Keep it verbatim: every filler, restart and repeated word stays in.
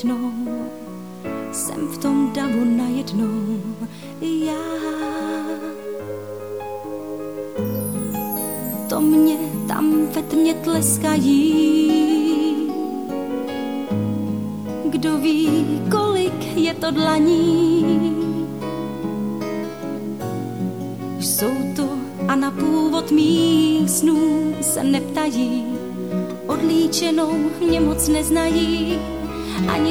jednou, jsem v tom davu najednou já. To mě tam ve tmě tleskají, kdo ví, kolik je to dlaní. Jsou to a na původ mých snů se neptají, odlíčenou mě moc neznají, ani